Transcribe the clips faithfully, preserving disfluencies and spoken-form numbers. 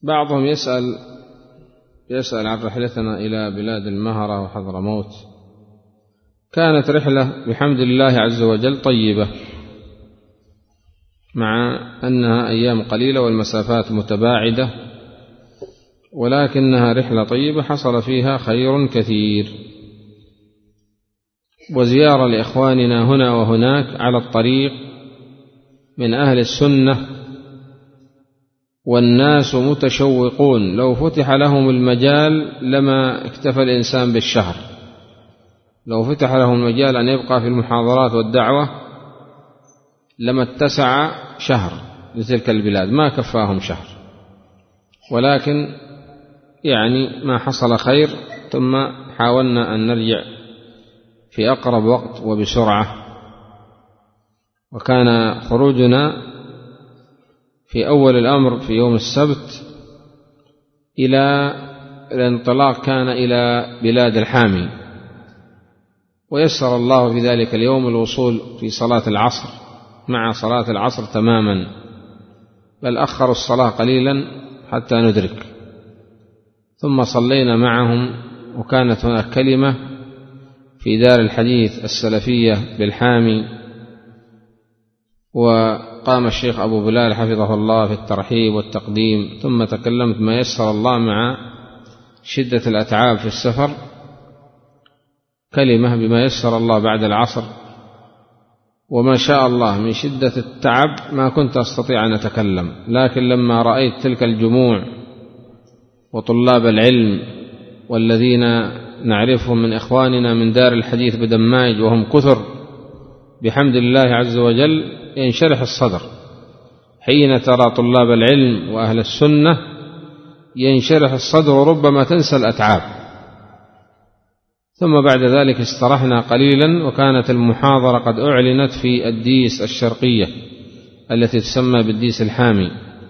بعضهم يسأل يسأل عن رحلتنا إلى بلاد المهرة وحضرموت. كانت رحلة بحمد الله عز وجل طيبة، مع أنها أيام قليلة والمسافات متباعدة، ولكنها رحلة طيبة حصل فيها خير كثير، وزيارة لإخواننا هنا وهناك على الطريق من أهل السنة، والناس متشوقون. لو فتح لهم المجال لما اكتفى الإنسان بالشهر، لو فتح لهم المجال أن يبقى في المحاضرات والدعوة لما اتسع شهر لتلك البلاد، ما كفاهم شهر، ولكن يعني ما حصل خير، ثم حاولنا أن نرجع في أقرب وقت وبسرعة. وكان خروجنا في أول الأمر في يوم السبت إلى الانطلاق كان إلى بلاد الحامي، ويسر الله في ذلك اليوم الوصول في صلاة العصر مع صلاة العصر تماما، بل أخروا الصلاة قليلا حتى ندرك، ثم صلينا معهم. وكانت هناك كلمة في دار الحديث السلفية بالحامي، وقام الشيخ أبو بلال حفظه الله في الترحيب والتقديم، ثم تكلمت ما يسر الله مع شدة الأتعاب في السفر، كلمة بما يسر الله بعد العصر. وما شاء الله من شدة التعب ما كنت أستطيع أن أتكلم، لكن لما رأيت تلك الجموع وطلاب العلم والذين نعرفهم من إخواننا من دار الحديث بدماج وهم كثر بحمد الله عز وجل، ينشرح الصدر. حين ترى طلاب العلم وأهل السنة ينشرح الصدر، ربما تنسى الأتعاب. ثم بعد ذلك استرحنا قليلا، وكانت المحاضرة قد أعلنت في الديس الشرقية التي تسمى بالديس الحامي،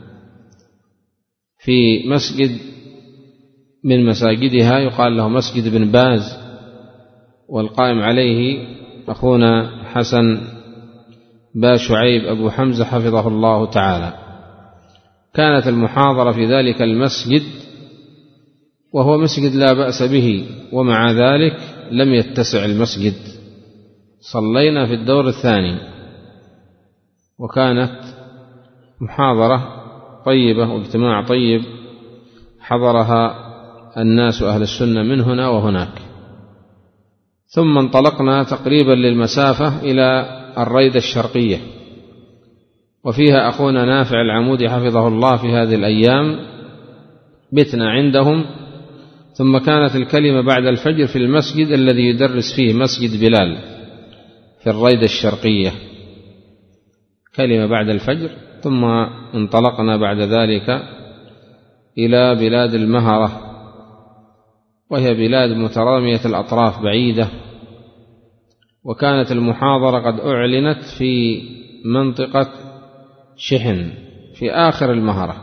في مسجد من مساجدها يقال له مسجد بن باز، والقائم عليه أخونا حسن با شعيب أبو حمزة حفظه الله تعالى. كانت المحاضرة في ذلك المسجد، وهو مسجد لا بأس به، ومع ذلك لم يتسع المسجد، صلينا في الدور الثاني. وكانت محاضرة طيبة واجتماع طيب حضرها الناس أهل السنة من هنا وهناك. ثم انطلقنا تقريبا للمسافة إلى الريدة الشرقية، وفيها أخونا نافع العمودي حفظه الله في هذه الأيام، بتنا عندهم. ثم كانت الكلمة بعد الفجر في المسجد الذي يدرس فيه مسجد بلال في الريدة الشرقية، كلمة بعد الفجر. ثم انطلقنا بعد ذلك إلى بلاد المهرة، وهي بلاد مترامية الأطراف بعيدة. وكانت المحاضرة قد أعلنت في منطقة شحن في آخر المهرة،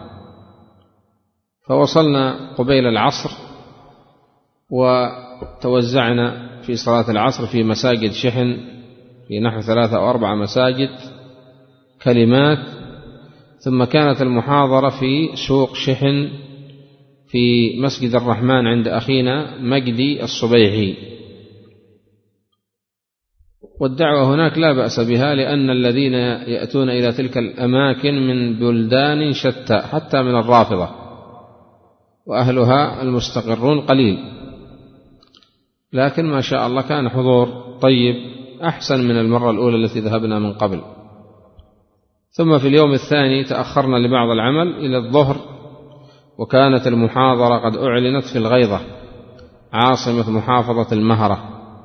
فوصلنا قبيل العصر، وتوزعنا في صلاة العصر في مساجد شحن، في نحو ثلاثة أو أربع مساجد كلمات. ثم كانت المحاضرة في سوق شحن في مسجد الرحمن عند أخينا مجدي الصبيحي. والدعوة هناك لا بأس بها، لأن الذين يأتون إلى تلك الأماكن من بلدان شتى حتى من الرافضة، وأهلها المستقرون قليل، لكن ما شاء الله كان حضور طيب أحسن من المرة الأولى التي ذهبنا من قبل. ثم في اليوم الثاني تأخرنا لبعض العمل إلى الظهر، وكانت المحاضرة قد أعلنت في الغيضة عاصمة محافظة المهرة،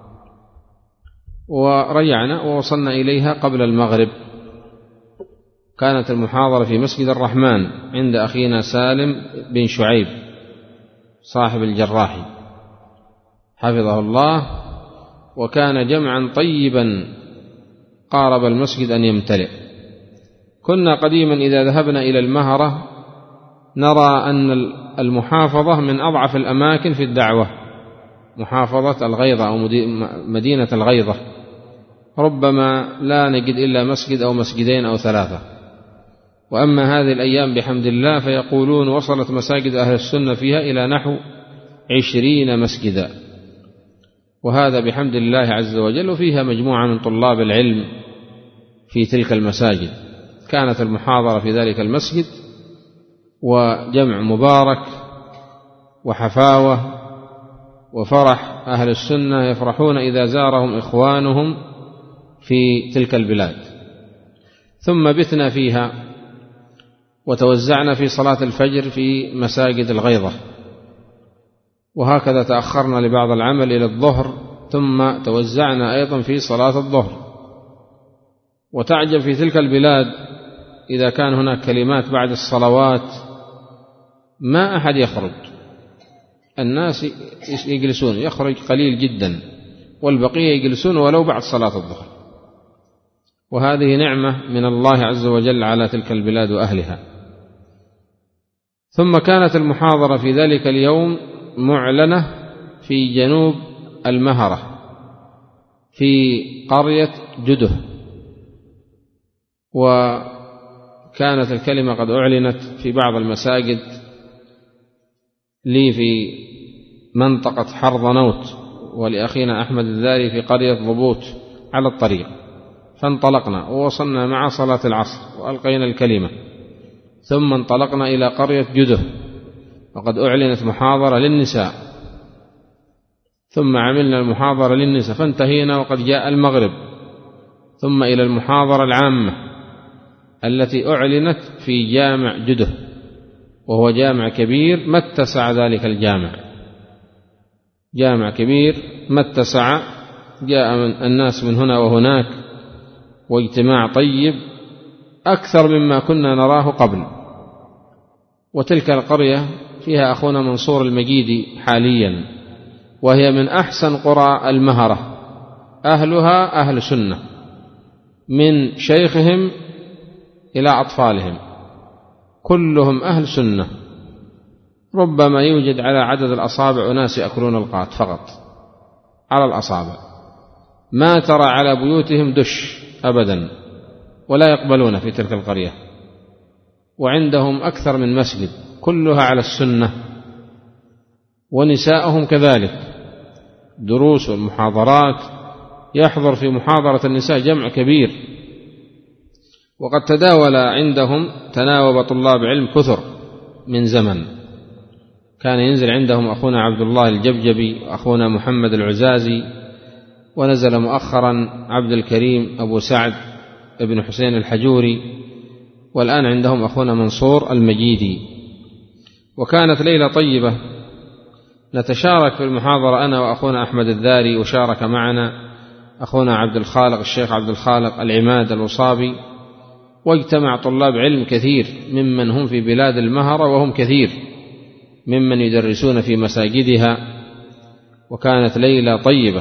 ورجعنا ووصلنا إليها قبل المغرب. كانت المحاضرة في مسجد الرحمن عند أخينا سالم بن شعيب صاحب الجراحي حفظه الله، وكان جمعا طيبا قارب المسجد أن يمتلئ. كنا قديما إذا ذهبنا إلى المهرة نرى أن المحافظة من أضعف الأماكن في الدعوة، محافظة الغيضة أو مدينة الغيضة، ربما لا نجد إلا مسجد أو مسجدين أو ثلاثة. وأما هذه الأيام بحمد الله فيقولون وصلت مساجد أهل السنة فيها إلى نحو عشرين مسجدا، وهذا بحمد الله عز وجل، وفيها مجموعة من طلاب العلم في تلك المساجد. كانت المحاضرة في ذلك المسجد وجمع مبارك وحفاوة وفرح، أهل السنة يفرحون إذا زارهم إخوانهم في تلك البلاد. ثم بثنا فيها وتوزعنا في صلاة الفجر في مساجد الغيضة، وهكذا تأخرنا لبعض العمل إلى الظهر، ثم توزعنا أيضا في صلاة الظهر. وتعجب في تلك البلاد إذا كان هناك كلمات بعد الصلوات ما أحد يخرج، الناس يجلسون، يخرج قليل جدا، والبقية يجلسون ولو بعد صلاة الظهر. وهذه نعمة من الله عز وجل على تلك البلاد وأهلها. ثم كانت المحاضرة في ذلك اليوم معلنة في جنوب المهرة في قرية جده، وكانت الكلمة قد أعلنت في بعض المساجد لي في منطقة حرضنوت، ولأخينا أحمد الذاري في قرية ضبوط على الطريق. فانطلقنا ووصلنا مع صلاة العصر وألقينا الكلمة، ثم انطلقنا إلى قرية جده، وقد أعلنت محاضرة للنساء، ثم عملنا المحاضرة للنساء فانتهينا وقد جاء المغرب، ثم إلى المحاضرة العامة التي أعلنت في جامع جده، وهو جامع كبير ما اتسع ذلك الجامع، جامع كبير ما اتسع، جاء من الناس من هنا وهناك، واجتماع طيب أكثر مما كنا نراه قبل. وتلك القرية فيها أخونا منصور المجيدي حاليا، وهي من أحسن قرى المهرة، أهلها أهل سنة من شيخهم إلى أطفالهم كلهم أهل سنة، ربما يوجد على عدد الأصابع أناس يأكلون القات فقط على الأصابع، ما ترى على بيوتهم دش أبدا، ولا يقبلون في تلك القرية. وعندهم أكثر من مسجد كلها على السنة، ونساءهم كذلك، دروس والمحاضرات، يحضر في محاضرة النساء جمع كبير. وقد تداول عندهم تناوب طلاب علم كثر من زمن، كان ينزل عندهم أخونا عبد الله الجبجبي وأخونا محمد العزازي، ونزل مؤخرا عبد الكريم أبو سعد ابن حسين الحجوري، والآن عندهم أخونا منصور المجيدي. وكانت ليلة طيبة، نتشارك في المحاضرة أنا وأخونا أحمد الذاري، وشارك معنا أخونا عبد الخالق الشيخ عبد الخالق العماد الوصابي، واجتمع طلاب علم كثير ممن هم في بلاد المهرة، وهم كثير ممن يدرسون في مساجدها، وكانت ليلة طيبة.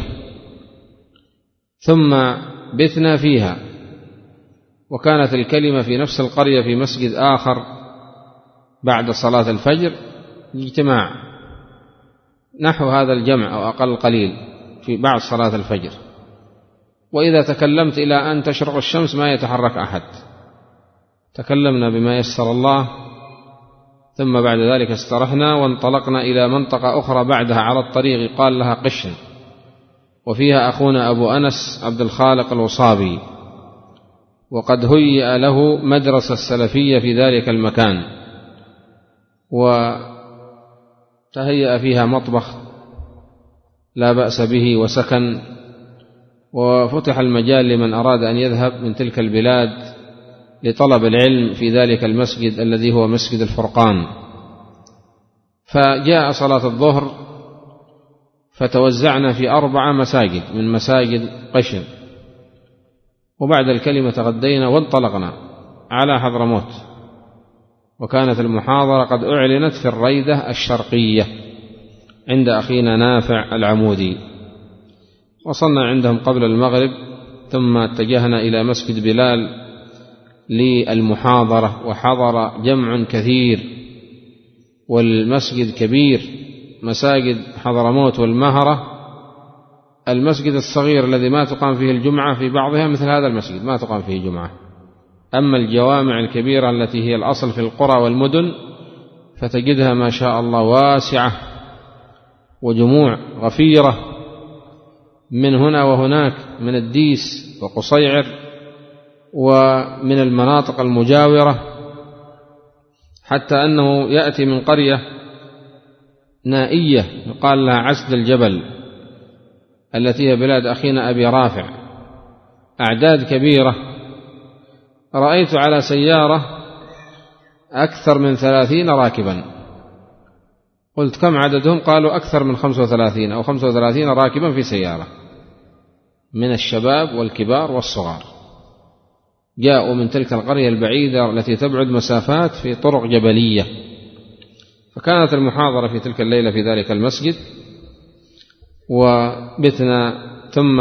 ثم بثنا فيها، وكانت الكلمة في نفس القرية في مسجد آخر بعد صلاة الفجر، اجتماع نحو هذا الجمع أو أقل قليل في بعد صلاة الفجر. وإذا تكلمت إلى أن تشرق الشمس ما يتحرك أحد، تكلمنا بما يسر الله، ثم بعد ذلك استرحنا وانطلقنا إلى منطقة أخرى بعدها على الطريق قال لها قشن، وفيها أخونا أبو أنس عبد الخالق الوصابي، وقد هيئ له مدرسة السلفية في ذلك المكان، وتهيأ فيها مطبخ لا بأس به وسكن، وفتح المجال لمن أراد أن يذهب من تلك البلاد لطلب العلم في ذلك المسجد الذي هو مسجد الفرقان. فجاء صلاة الظهر فتوزعنا في أربع مساجد من مساجد قشن، وبعد الكلمة تغدينا وانطلقنا على حضرموت، وكانت المحاضرة قد أعلنت في الريدة الشرقية عند أخينا نافع العمودي. وصلنا عندهم قبل المغرب، ثم اتجهنا إلى مسجد بلال للمحاضرة، وحضر جمع كثير، والمسجد كبير. مساجد حضرموت والمهرة المسجد الصغير الذي ما تقام فيه الجمعة في بعضها مثل هذا المسجد ما تقام فيه جمعة أما الجوامع الكبيرة التي هي الأصل في القرى والمدن فتجدها ما شاء الله واسعة وجموع غفيرة من هنا وهناك، من الديس وقصيعر ومن المناطق المجاورة، حتى أنه يأتي من قرية نائية يقال لها عسد الجبل التي هي بلاد أخينا أبي رافع، أعداد كبيرة. رأيت على سيارة أكثر من ثلاثين راكبا، قلت كم عددهم؟ قالوا أكثر من خمسة وثلاثين أو خمسة وثلاثين راكبا في سيارة، من الشباب والكبار والصغار، جاءوا من تلك القرية البعيدة التي تبعد مسافات في طرق جبلية. فكانت المحاضرة في تلك الليلة في ذلك المسجد، وبتنا ثم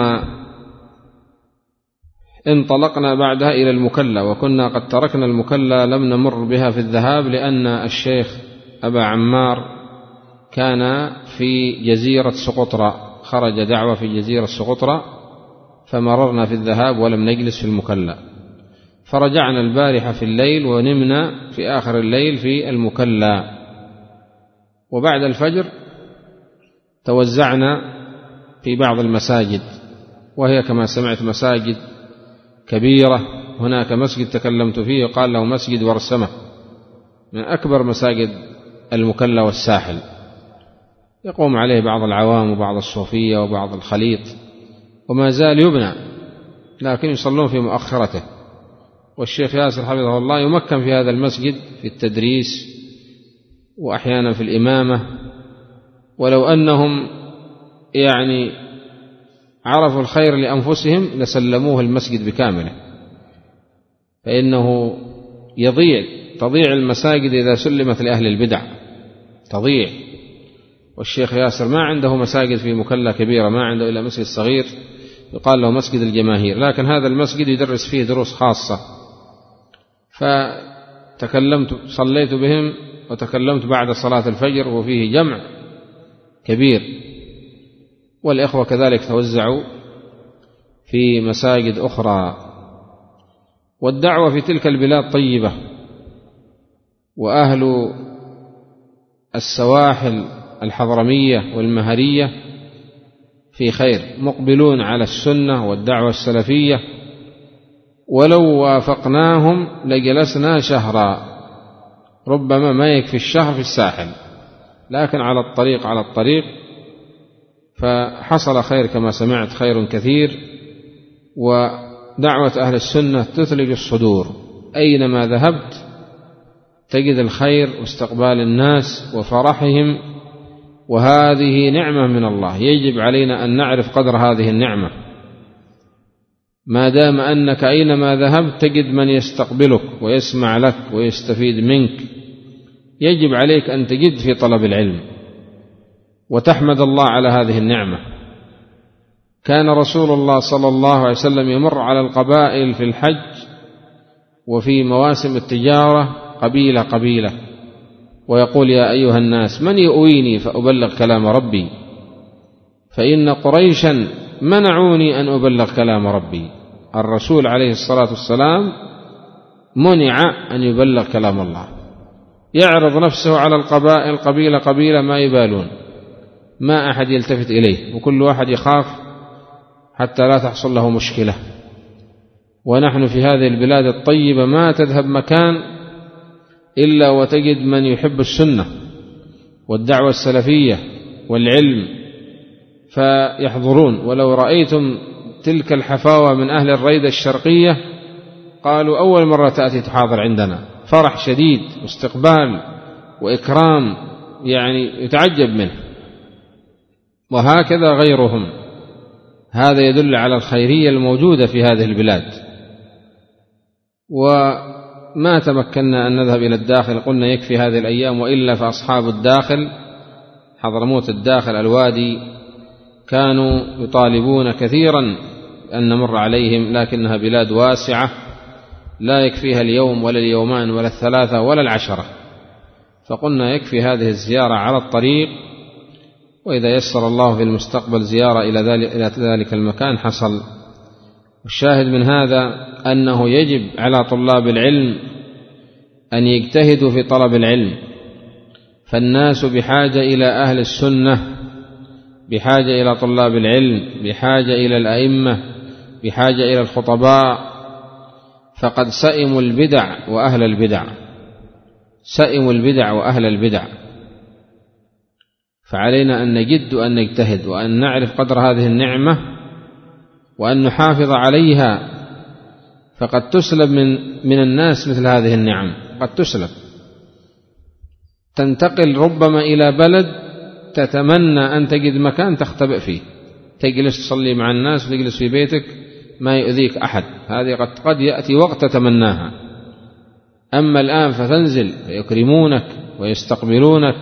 انطلقنا بعدها إلى المكلا، وكنا قد تركنا المكلا لم نمر بها في الذهاب، لأن الشيخ أبا عمار كان في جزيرة سقطرى، خرج دعوة في جزيرة سقطرى، فمررنا في الذهاب ولم نجلس في المكلا، فرجعنا البارحة في الليل ونمنا في آخر الليل في المكلا. وبعد الفجر توزعنا في بعض المساجد، وهي كما سمعت مساجد كبيرة. هناك مسجد تكلمت فيه قال له مسجد ورسمة، من أكبر مساجد المكلا والساحل، يقوم عليه بعض العوام وبعض الصوفية وبعض الخليط، وما زال يبنى، لكن يصلون في مؤخرته. والشيخ ياسر حفظه الله يمكن في هذا المسجد في التدريس وأحيانا في الإمامة، ولو أنهم يعني عرفوا الخير لأنفسهم لسلموه المسجد بكامله، فإنه يضيع تضيع المساجد إذا سلمت لأهل البدع، تضيع. والشيخ ياسر ما عنده مساجد في مكلا كبيرة، ما عنده إلا مسجد صغير يقال له مسجد الجماهير، لكن هذا المسجد يدرس فيه دروس خاصة. فتكلمت صليت بهم وتكلمت بعد صلاة الفجر، وفيه جمع كبير، والإخوة كذلك توزعوا في مساجد أخرى. والدعوة في تلك البلاد طيبة، وأهل السواحل الحضرمية والمهرية في خير، مقبلون على السنة والدعوة السلفية، ولو وافقناهم لجلسنا شهرا، ربما ما يكفي الشهر في الساحل، لكن على الطريق على الطريق فحصل خير كما سمعت، خير كثير. ودعوة أهل السنة تثلج الصدور، أينما ذهبت تجد الخير واستقبال الناس وفرحهم، وهذه نعمة من الله، يجب علينا أن نعرف قدر هذه النعمة. ما دام أنك أينما ذهبت تجد من يستقبلك ويسمع لك ويستفيد منك، يجب عليك أن تجد في طلب العلم وتحمد الله على هذه النعمة. كان رسول الله صلى الله عليه وسلم يمر على القبائل في الحج وفي مواسم التجارة قبيلة قبيلة، ويقول يا أيها الناس من يؤويني فأبلغ كلام ربي، فإن قريشا منعوني أن أبلغ كلام ربي. الرسول عليه الصلاة والسلام منع أن يبلغ كلام الله، يعرض نفسه على القبائل قبيلة قبيلة ما يبالون، ما أحد يلتفت إليه، وكل واحد يخاف حتى لا تحصل له مشكلة. ونحن في هذه البلاد الطيبة ما تذهب مكان إلا وتجد من يحب السنة والدعوة السلفية والعلم فيحضرون. ولو رأيتم تلك الحفاوة من أهل الريدة الشرقية قالوا أول مرة تأتي تحاضر عندنا، فرح شديد واستقبال وإكرام يعني يتعجب منه، وهكذا غيرهم. هذا يدل على الخيرية الموجودة في هذه البلاد. وما تمكنا أن نذهب إلى الداخل، قلنا يكفي هذه الأيام، وإلا فأصحاب الداخل حضرموت الداخل الوادي كانوا يطالبون كثيرا أن نمر عليهم، لكنها بلاد واسعة لا يكفيها اليوم ولا اليومان ولا الثلاثة ولا العشرة، فقلنا يكفي هذه الزيارة على الطريق، وإذا يسر الله في المستقبل زيارة إلى ذلك المكان حصل. الشاهد من هذا أنه يجب على طلاب العلم أن يجتهدوا في طلب العلم، فالناس بحاجة إلى أهل السنة، بحاجة إلى طلاب العلم، بحاجة إلى الأئمة، بحاجة إلى الخطباء، فقد سئموا البدع وأهل البدع، سئموا البدع وأهل البدع. فعلينا أن نجد وأن نجتهد وأن نعرف قدر هذه النعمة وأن نحافظ عليها، فقد تسلب من من الناس مثل هذه النعم، قد تسلب. تنتقل ربما إلى بلد تتمنى أن تجد مكان تختبئ فيه، تجلس تصلي مع الناس وتجلس في بيتك ما يؤذيك أحد، هذه قد قد يأتي وقت تتمناها. أما الآن فتنزل فيكرمونك ويستقبلونك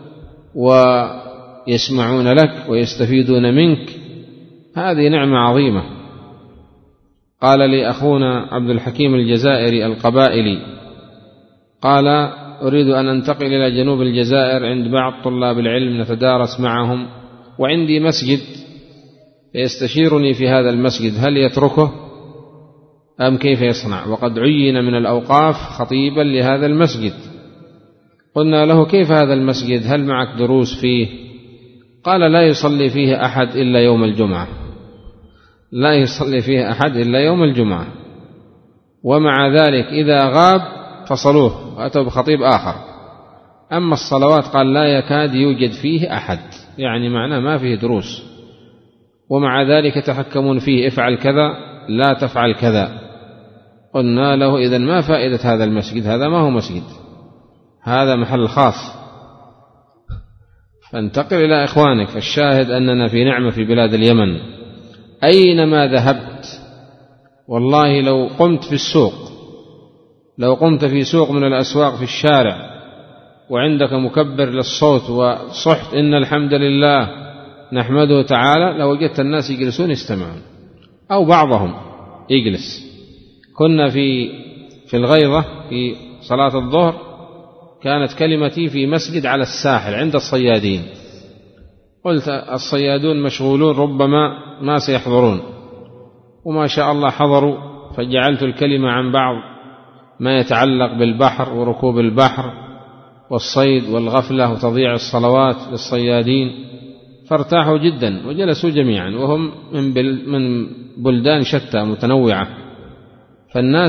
ويسمعون لك ويستفيدون منك، هذه نعمة عظيمة. قال لي أخونا عبد الحكيم الجزائري القبائلي، قال أريد أن أنتقل إلى جنوب الجزائر عند بعض طلاب العلم نتدارس معهم، وعندي مسجد يستشيرني في هذا المسجد هل يتركه أم كيف يصنع، وقد عين من الأوقاف خطيبا لهذا المسجد. قلنا له كيف هذا المسجد، هل معك دروس فيه؟ قال لا يصلي فيه أحد إلا يوم الجمعة، لا يصلي فيه أحد إلا يوم الجمعة، ومع ذلك إذا غاب فصلوه وأتوا بخطيب آخر. أما الصلوات قال لا يكاد يوجد فيه أحد، يعني معناه ما فيه دروس، ومع ذلك يتحكمون فيه، افعل كذا لا تفعل كذا. قلنا له إذن ما فائدة هذا المسجد، هذا ما هو مسجد، هذا محل خاص، فانتقل إلى إخوانك. فالشاهد أننا في نعمة في بلاد اليمن، أينما ذهبت والله لو قمت في السوق، لو قمت في سوق من الأسواق في الشارع وعندك مكبر للصوت وصحت إن الحمد لله نحمده تعالى، لو وجدت الناس يجلسون يستمعون أو بعضهم يجلس. كنا في في الغيضة في صلاة الظهر، كانت كلمتي في مسجد على الساحل عند الصيادين، قلت الصيادون مشغولون ربما ما سيحضرون، وما شاء الله حضروا، فجعلت الكلمة عن بعض ما يتعلق بالبحر وركوب البحر والصيد والغفلة وتضييع الصلوات للصيادين، فارتاحوا جدا وجلسوا جميعا وهم من بلدان شتى متنوعة. فالناس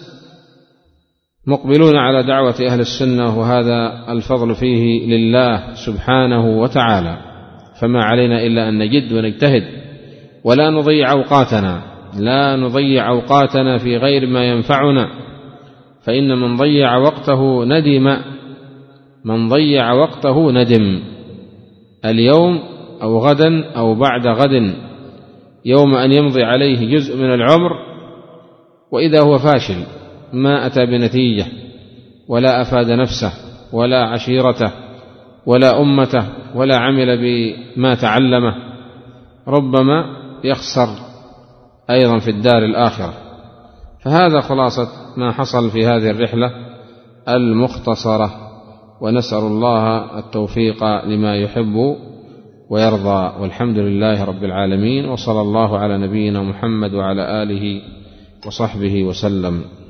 مقبلون على دعوة أهل السنة، وهذا الفضل فيه لله سبحانه وتعالى. فما علينا إلا أن نجد ونجتهد ولا نضيع أوقاتنا، لا نضيع أوقاتنا في غير ما ينفعنا، فإن من ضيع وقته ندم، من ضيع وقته ندم اليوم أو غدا أو بعد غد، يوم أن يمضي عليه جزء من العمر وإذا هو فاشل، ما أتى بنتيجة ولا أفاد نفسه ولا عشيرته ولا أمته ولا عمل بما تعلمه، ربما يخسر أيضا في الدار الآخرة. فهذا خلاصة ما حصل في هذه الرحلة المختصرة، ونسأل الله التوفيق لما يحب ويرضى، والحمد لله رب العالمين، وصلى الله على نبينا محمد وعلى آله وصحبه وسلم.